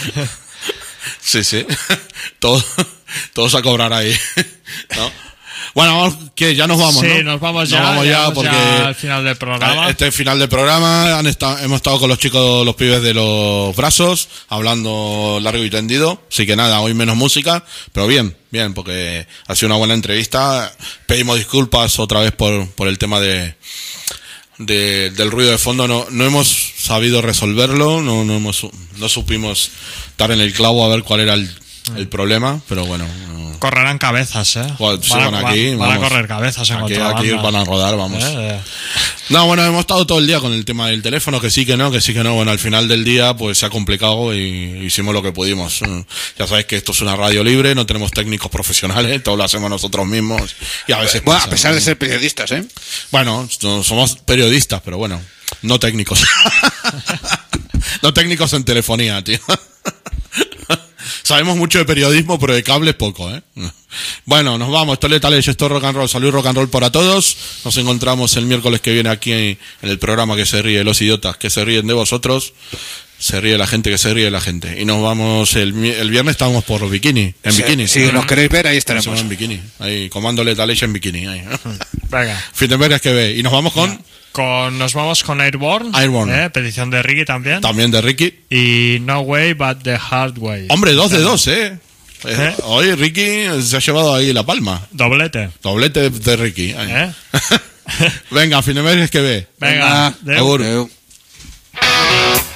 Sí. Todos a cobrar ahí, ¿no? Bueno, que ya nos vamos, Sí, ¿no? nos vamos ya. Nos vamos ya porque al final del programa. este final del programa hemos estado con los chicos, los pibes de los brazos, hablando largo y tendido. Así que nada, hoy menos música, pero bien, porque ha sido una buena entrevista. Pedimos disculpas otra vez por el tema del ruido de fondo. No hemos sabido resolverlo, no supimos dar en el clavo a ver cuál era el problema, pero bueno. Correrán cabezas, Van a correr cabezas en aquí van a rodar, vamos. No, bueno, hemos estado todo el día con el tema del teléfono, que sí que no. Bueno, al final del día pues se ha complicado y hicimos lo que pudimos. Ya sabéis que esto es una radio libre, no tenemos técnicos profesionales, todo lo hacemos nosotros mismos. Y a veces bueno, a pesar de ser periodistas, ¿eh? Bueno, somos periodistas, pero bueno, no técnicos. No técnicos en telefonía, tío. Sabemos mucho de periodismo, pero de cables poco, ¿eh? Bueno, nos vamos. Esto es Letales, esto es Rock and Roll. Salud, rock and roll para todos. Nos encontramos el miércoles que viene aquí en el programa que se ríe, los idiotas que se ríen de vosotros. Se ríe la gente que se ríe la gente. Y nos vamos el viernes, estamos por bikini. En bikini. Si nos queréis ver, ahí estaremos. En bikini. Ahí, comando Letales en bikini. Ahí. Venga. Fintembergas que ve. Y nos vamos con... Nos vamos con Airborne. Petición de Ricky también. También de Ricky. Y No Way But The Hard Way. Hombre, 2 de 2, Hoy Ricky se ha llevado ahí la palma. Doblete de Ricky. Venga, Fintembergas que ve. Venga. Adeu.